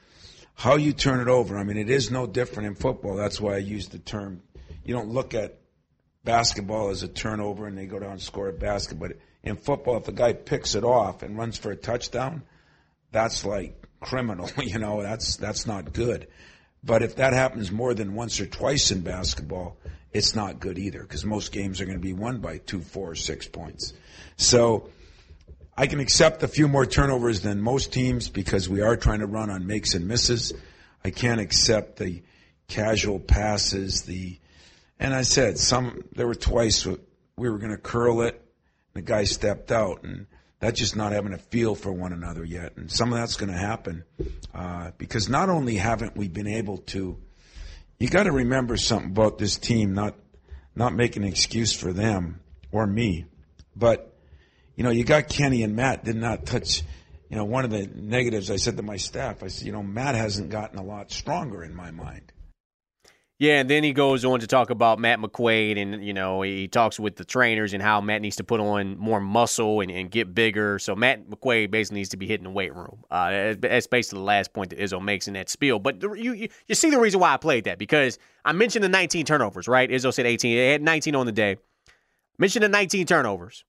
How you turn it over, I mean, it is no different in football. That's why I use the term. You don't look at basketball as a turnover and they go down and score a basket. But in football, if a guy picks it off and runs for a touchdown, that's like criminal. You know, that's not good. But if that happens more than once or twice in basketball, it's not good either because most games are going to be won by 2, 4, or 6 points. So I can accept a few more turnovers than most teams because we are trying to run on makes and misses. I can't accept the casual passes, and I said there were twice we were going to curl it, and the guy stepped out, and that's just not having a feel for one another yet. And some of that's going to happen because not only haven't we been able to, you got to remember something about this team, not making an excuse for them or me, but you know, you got Kenny and Matt did not touch. You know, one of the negatives I said to my staff, I said, you know, Matt hasn't gotten a lot stronger in my mind. Yeah, and then he goes on to talk about Matt McQuaid, and, you know, he talks with the trainers and how Matt needs to put on more muscle and get bigger. So Matt McQuaid basically needs to be hitting the weight room. That's basically the last point that Izzo makes in that spiel. But you see the reason why I played that, because I mentioned the 19 turnovers, right? Izzo said 18. They had 19 on the day. Mentioned the 19 turnovers.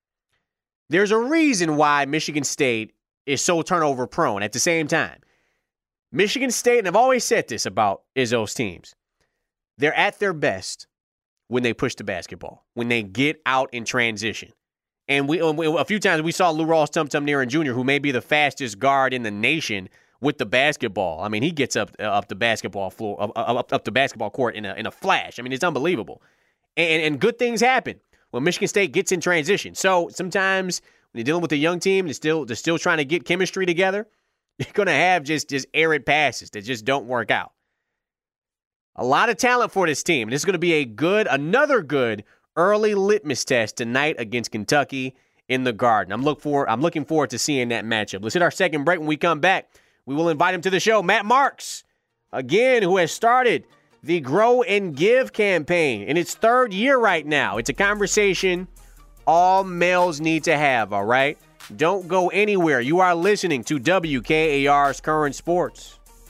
There's a reason why Michigan State is so turnover prone at the same time. Michigan State, and I've always said this about Izzo's teams, they're at their best when they push the basketball, when they get out in transition. And a few times we saw Lou Ross Tum Nearen Jr., who may be the fastest guard in the nation with the basketball. I mean, he gets up the basketball floor, up the basketball court in a flash. I mean, it's unbelievable. And good things happen when Michigan State gets in transition. So sometimes when you're dealing with a young team, they're still trying to get chemistry together, you're going to have just errant passes that just don't work out. A lot of talent for this team. This is going to be another good early litmus test tonight against Kentucky in the Garden. I'm looking forward to seeing that matchup. Let's hit our second break. When we come back, we will invite him to the show. Matt Marks, again, who has started the Grow and Give campaign in its third year right now. It's a conversation all males need to have, all right? Don't go anywhere. You are listening to WKAR's Current Sports.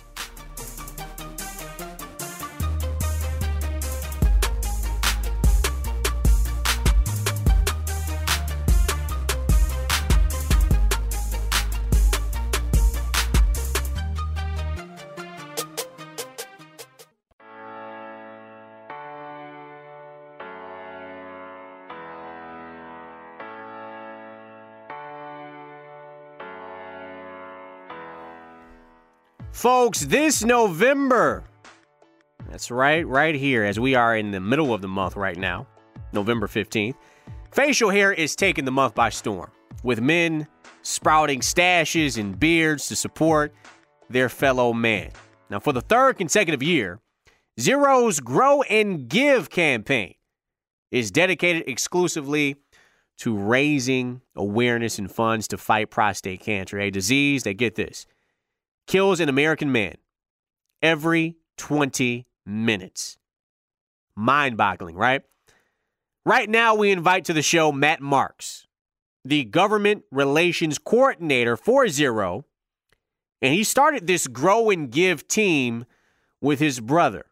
Folks, this November, that's right here, as we are in the middle of the month right now, November 15th, facial hair is taking the month by storm, with men sprouting stashes and beards to support their fellow man. Now, for the third consecutive year, Zero's Grow and Give campaign is dedicated exclusively to raising awareness and funds to fight prostate cancer, a disease that, get this, kills an American man every 20 minutes. Mind-boggling, right? Right now, we invite to the show Matt Marks, the government relations coordinator for Zero, and he started this Grow and Give team with his brother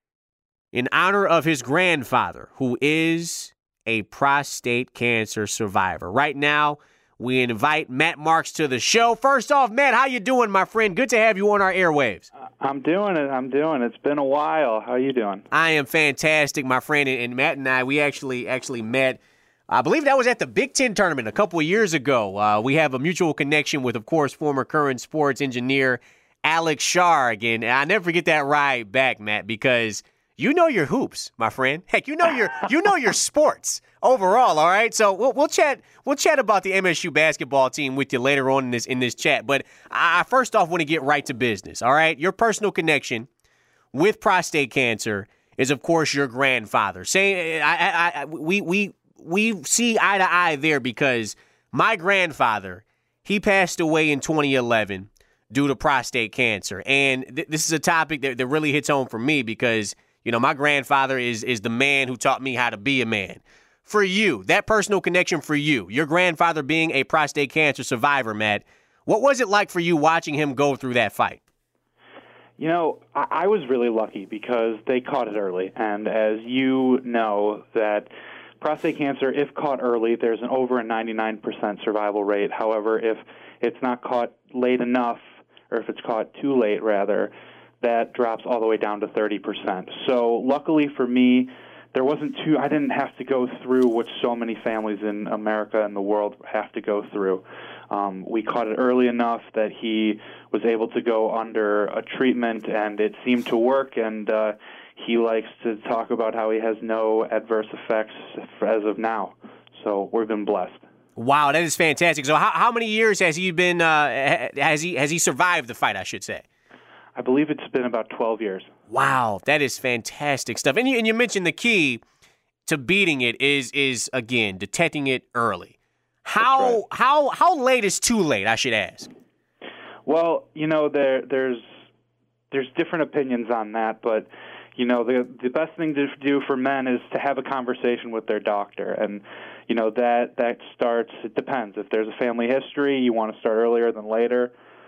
in honor of his grandfather, who is a prostate cancer survivor. Right now, we invite Matt Marks to the show. First off, Matt, how you doing, my friend? Good to have you on our airwaves. I'm doing it. It's been a while. How are you doing? I am fantastic, my friend. And Matt and I, we actually met, I believe that was at the Big Ten tournament a couple of years ago. We have a mutual connection with, of course, former Current Sports engineer Alex Sharg. And I never forget that ride back, Matt, because you know your hoops, my friend. Heck, you know your sports overall. All right, so we'll chat about the MSU basketball team with you later on in this chat. But I first off want to get right to business. All right, your personal connection with prostate cancer is, of course, your grandfather. We see eye to eye there because my grandfather, he passed away in 2011 due to prostate cancer, and this is a topic that really hits home for me because, you know, my grandfather is the man who taught me how to be a man. For you, that personal connection for you, your grandfather being a prostate cancer survivor, Matt, what was it like for you watching him go through that fight? You know, I was really lucky because they caught it early. And as you know, that prostate cancer, if caught early, there's an over a 99% survival rate. However, if it's not caught late enough, or if it's caught too late, rather, that drops all the way down to 30%. So luckily for me, I didn't have to go through what so many families in America and the world have to go through. We caught it early enough that he was able to go under a treatment, and it seemed to work, and he likes to talk about how he has no adverse effects as of now. So we've been blessed. Wow, that is fantastic. So how many years has he been, has he survived the fight, I should say? I believe it's been about 12 years. Wow, that is fantastic stuff. And you mentioned the key to beating it is again, detecting it early. How late is too late, I should ask? Well, you know, there's different opinions on that, but you know, the best thing to do for men is to have a conversation with their doctor. And you know, that starts, it depends. If there's a family history, you want to start earlier than later.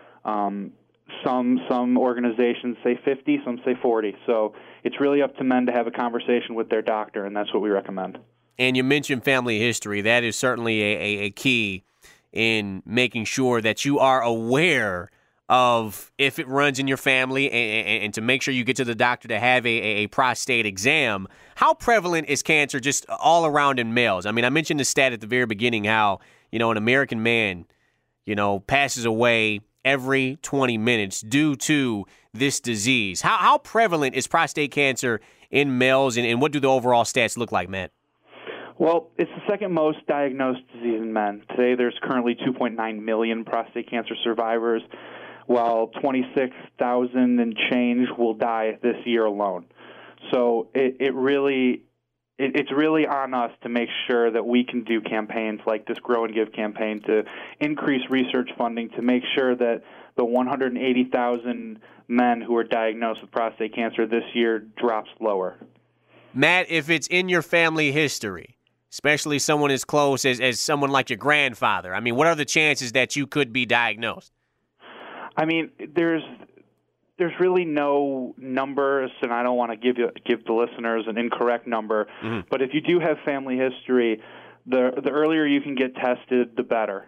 Some organizations say 50, some say 40. So it's really up to men to have a conversation with their doctor, and that's what we recommend. And you mentioned family history. That is certainly a key in making sure that you are aware of if it runs in your family and to make sure you get to the doctor to have a prostate exam. How prevalent is cancer just all around in males? I mean, I mentioned the stat at the very beginning how, you know, an American man, you know, passes away every 20 minutes due to this disease. How prevalent is prostate cancer in males, and what do the overall stats look like, Matt? Well, it's the second most diagnosed disease in men. Today there's currently 2.9 million prostate cancer survivors, while 26,000 and change will die this year alone. So it's really on us to make sure that we can do campaigns like this Grow and Give campaign to increase research funding to make sure that the 180,000 men who are diagnosed with prostate cancer this year drops lower. Matt, if it's in your family history, especially someone as close as someone like your grandfather, I mean, what are the chances that you could be diagnosed? I mean, there's really no numbers, and I don't want to give the listeners an incorrect number. Mm-hmm. But if you do have family history, the earlier you can get tested, the better.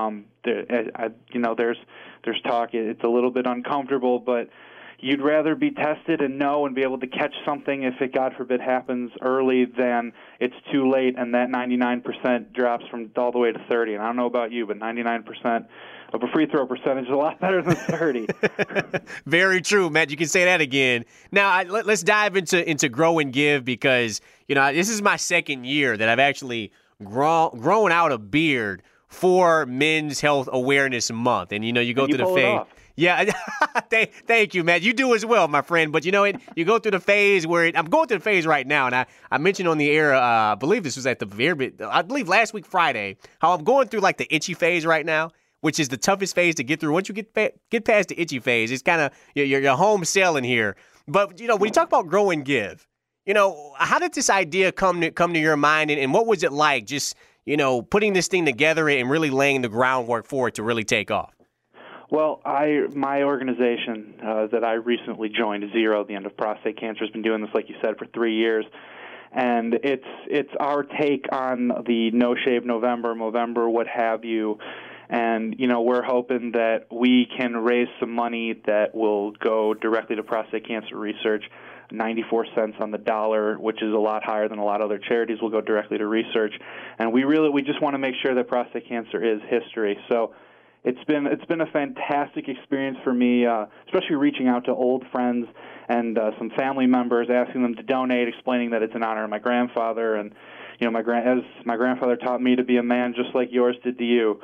There's talk. It's a little bit uncomfortable, but you'd rather be tested and know and be able to catch something if it, God forbid, happens early than it's too late and that 99% drops from all the way to 30. And I don't know about you, but 99% of a free throw percentage is a lot better than 30. Very true, Matt. You can say that again. Now, let's dive into Grow and Give because, this is my second year that I've actually grown out a beard for Men's Health Awareness Month. And, you go through the phase. Yeah, thank you, Matt. You do as well, my friend. But you go through the phase where I'm going through the phase right now, and I mentioned on the air, I believe this was at the very, I believe last week Friday, how I'm going through like the itchy phase right now, which is the toughest phase to get through. Once you get past the itchy phase, it's kind of you're home selling here. But when you talk about Grow and Give, how did this idea come to your mind, and what was it like just putting this thing together and really laying the groundwork for it to really take off? Well, my organization that I recently joined, Zero, the End of Prostate Cancer, has been doing this, like you said, for 3 years. And it's our take on the No Shave November, what have you. And, we're hoping that we can raise some money that will go directly to prostate cancer research. 94 cents on the dollar, which is a lot higher than a lot of other charities, will go directly to research. And we just want to make sure that prostate cancer is history. So it's been a fantastic experience for me, especially reaching out to old friends and some family members, asking them to donate, explaining that it's in honor of my grandfather, and as my grandfather taught me to be a man just like yours did to you.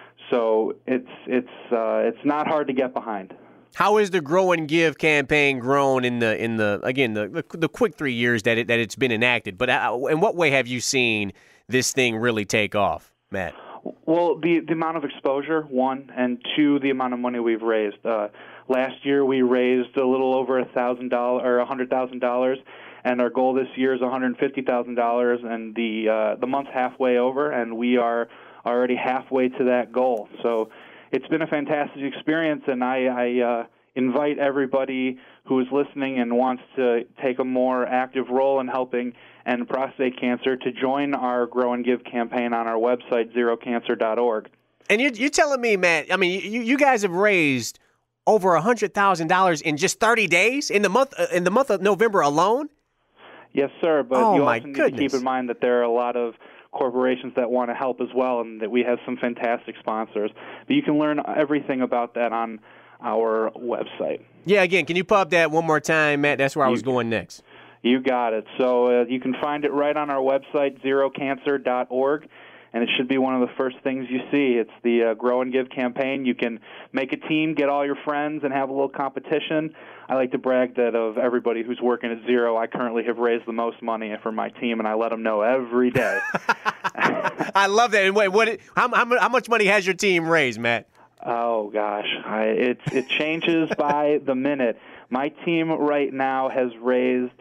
So it's not hard to get behind. How is the Grow and Give campaign grown in the quick 3 years that it's been enacted? But in what way have you seen this thing really take off, Matt? Well, the amount of exposure, one, and two, the amount of money we've raised. Last year we raised a little over $100,000, and our goal this year is $150,000, and the month's halfway over, and we are already halfway to that goal. So it's been a fantastic experience, and I invite everybody who is listening and wants to take a more active role in helping end prostate cancer to join our Grow and Give campaign on our website, zerocancer.org. And you're telling me, Matt, I mean, you guys have raised over $100,000 in just 30 days in the month of November alone? Yes, sir. But you also need to keep in mind that there are a lot of corporations that want to help as well, and that we have some fantastic sponsors. But you can learn everything about that on our website. Yeah, again, can you pop that one more time, Matt? That's where I was going next. You got it. So you can find it right on our website, zerocancer.org, and it should be one of the first things you see. It's the Grow and Give campaign. You can make a team, get all your friends, and have a little competition. I like to brag that of everybody who's working at Zero, I currently have raised the most money for my team, and I let them know every day. I love that. And wait, how much money has your team raised, Matt? Oh, gosh. It changes by the minute. My team right now has raised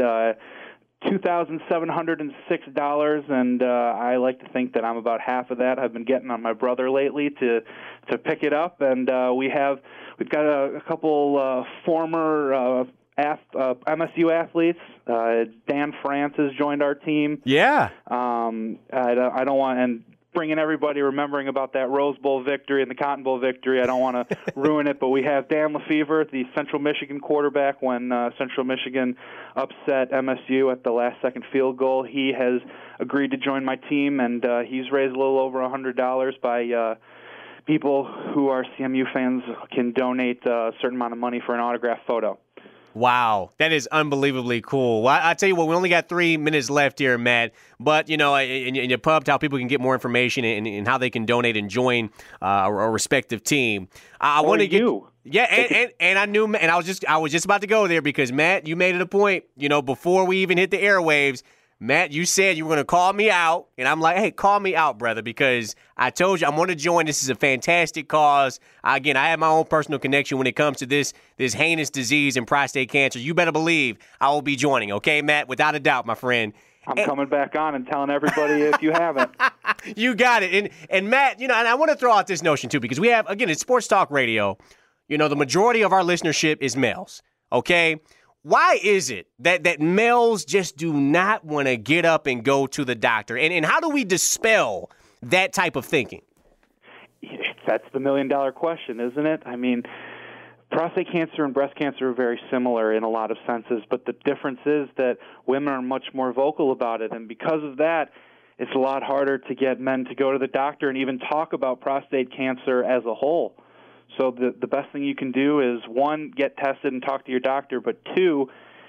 $2,706, and I like to think that I'm about half of that. I've been getting on my brother lately to pick it up, and we've got a couple former MSU athletes. Dan France has joined our team. Yeah. I don't want and bringing everybody remembering about that Rose Bowl victory and the Cotton Bowl victory. I don't want to ruin it, but we have Dan Lefevre, the Central Michigan quarterback, when Central Michigan upset MSU at the last-second field goal. He has agreed to join my team, and he's raised a little over $100 by people who are CMU fans can donate a certain amount of money for an autographed photo. Wow, that is unbelievably cool. Well, I tell you what, we only got 3 minutes left here, Matt. But, in your pub, how people can get more information and how they can donate and join a respective team. I want to get you. Yeah, and I knew, and I was just about to go there because, Matt, you made it a point, before we even hit the airwaves. Matt, you said you were going to call me out, and I'm like, hey, call me out, brother, because I told you I'm going to join. This is a fantastic cause. Again, I have my own personal connection when it comes to this heinous disease and prostate cancer. You better believe I will be joining, okay, Matt? Without a doubt, my friend. I'm coming back on and telling everybody if you haven't. You got it. And Matt, and I want to throw out this notion, too, because we have, again, it's Sports Talk Radio. The majority of our listenership is males, okay? Why is it that males just do not want to get up and go to the doctor? And how do we dispel that type of thinking? That's the million-dollar question, isn't it? I mean, prostate cancer and breast cancer are very similar in a lot of senses, but the difference is that women are much more vocal about it. And because of that, it's a lot harder to get men to go to the doctor and even talk about prostate cancer as a whole. So the best thing you can do is, 1, get tested and talk to your doctor, but 2,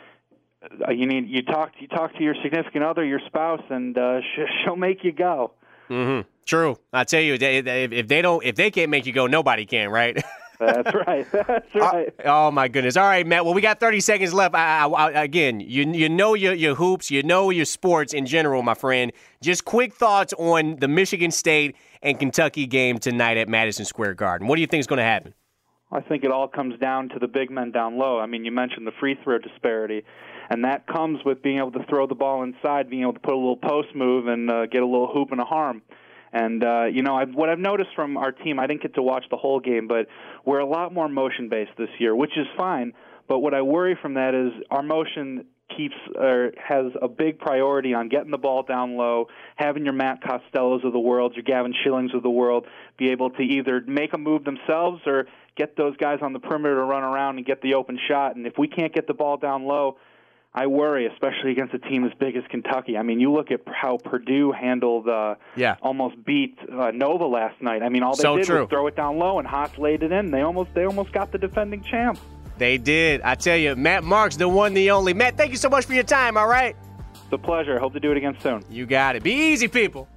you talk to your significant other, your spouse, and she'll make you go. Mm-hmm. True. I tell you, if they can't make you go, nobody can, right? That's right. That's right. Oh my goodness. All right, Matt. Well, we got 30 seconds left. Again, you know your hoops, you know your sports in general, my friend. Just quick thoughts on the Michigan State and Kentucky game tonight at Madison Square Garden. What do you think is going to happen? I think it all comes down to the big men down low. I mean, you mentioned the free throw disparity, and that comes with being able to throw the ball inside, being able to put a little post move and get a little hoop and a harm. And, what I've noticed from our team, I didn't get to watch the whole game, but we're a lot more motion-based this year, which is fine. But what I worry from that is our motion has a big priority on getting the ball down low, having your Matt Costellos of the world, your Gavin Schillings of the world be able to either make a move themselves or get those guys on the perimeter to run around and get the open shot. And if we can't get the ball down low, I worry, especially against a team as big as Kentucky. I mean, you look at how Purdue handled, almost beat Nova last night. I mean, all they did was throw it down low, and Haas laid it in. They almost got the defending champs. They did. I tell you, Matt Marks, the one, the only. Matt, thank you so much for your time, all right? It's a pleasure. Hope to do it again soon. You got it. Be easy, people.